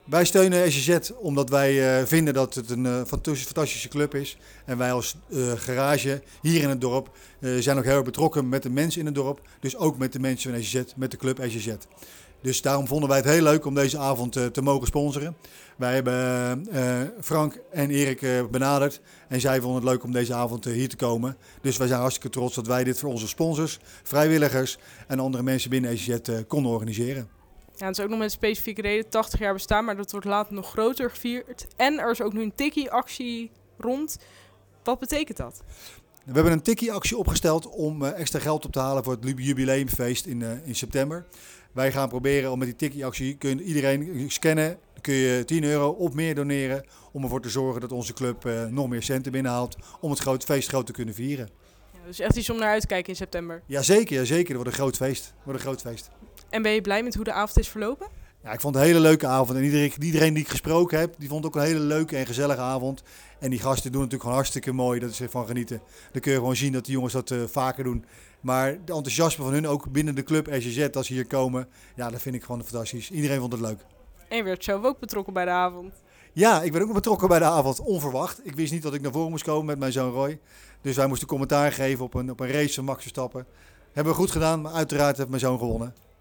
Wij steunen SJZ omdat wij vinden dat het een fantastische club is. En wij als garage hier in het dorp zijn ook heel erg betrokken met de mensen in het dorp. Dus ook met de mensen van SJZ, met de club SJZ. Dus daarom vonden wij het heel leuk om deze avond te mogen sponsoren. Wij hebben Frank en Erik benaderd en zij vonden het leuk om deze avond hier te komen. Dus wij zijn hartstikke trots dat wij dit voor onze sponsors, vrijwilligers en andere mensen binnen SJZ konden organiseren. Ja, het is ook nog met een specifieke reden, 80 jaar bestaan, maar dat wordt later nog groter gevierd. En er is ook nu een tikkie-actie rond. Wat betekent dat? We hebben een tikkie-actie opgesteld om extra geld op te halen voor het jubileumfeest in september. Wij gaan proberen om met die tikkie-actie, kun je iedereen scannen, dan kun je €10 of meer doneren om ervoor te zorgen dat onze club nog meer centen binnenhaalt om het feest groot te kunnen vieren. Ja, dus echt iets om naar uit te kijken in september. Jazeker, dat wordt een groot feest. En ben je blij met hoe de avond is verlopen? Ja, ik vond het een hele leuke avond en iedereen die ik gesproken heb, die vond het ook een hele leuke en gezellige avond. En die gasten doen natuurlijk gewoon hartstikke mooi, dat is ervan genieten. Dan kun je gewoon zien dat die jongens dat vaker doen. Maar de enthousiasme van hun, ook binnen de club SJZ als ze hier komen, ja, dat vind ik gewoon fantastisch. Iedereen vond het leuk. En je werd zelf ook betrokken bij de avond. Ja, ik ben ook betrokken bij de avond, onverwacht. Ik wist niet dat ik naar voren moest komen met mijn zoon Roy. Dus wij moesten commentaar geven op een race van Max Verstappen. Hebben we goed gedaan, maar uiteraard heeft mijn zoon gewonnen.